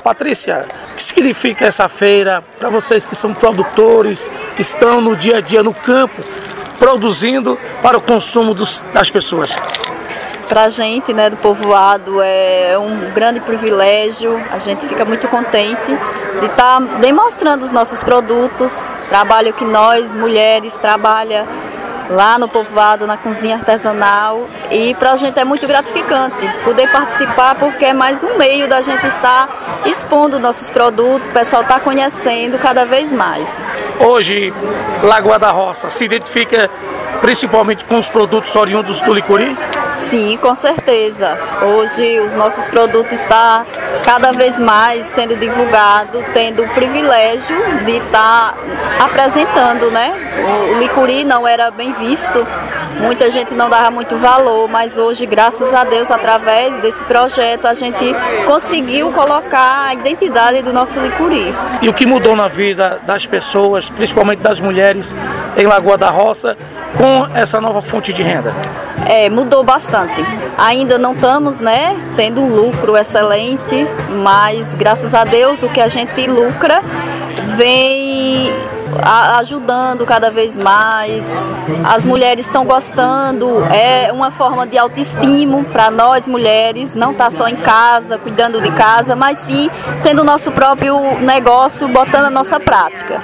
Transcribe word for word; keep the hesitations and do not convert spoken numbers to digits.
Patrícia, o que significa essa feira para vocês que são produtores, que estão no dia a dia no campo, produzindo para o consumo dos, das pessoas? Para a gente, né, do povoado, é um grande privilégio, a gente fica muito contente de estar demonstrando os nossos produtos, trabalho que nós, mulheres, trabalha lá no povoado, na cozinha artesanal, e para a gente é muito gratificante poder participar, porque é mais um meio da gente estar expondo nossos produtos, o pessoal está conhecendo cada vez mais. Hoje, Lagoa da Roça se identifica principalmente com os produtos oriundos do licuri? Sim, com certeza. Hoje os nossos produtos estão cada vez mais sendo divulgados, tendo o privilégio de estar apresentando, né? O licuri não era bem visto, muita gente não dava muito valor, mas hoje, graças a Deus, através desse projeto, a gente conseguiu colocar a identidade do nosso licuri. E o que mudou na vida das pessoas, principalmente das mulheres em Lagoa da Roça, com essa nova fonte de renda? É, mudou bastante. Ainda não estamos, né, tendo um lucro excelente, mas graças a Deus o que a gente lucra vem ajudando cada vez mais. As mulheres estão gostando, é uma forma de autoestima para nós mulheres, não estar só em casa, cuidando de casa, mas sim tendo o nosso próprio negócio, botando a nossa prática.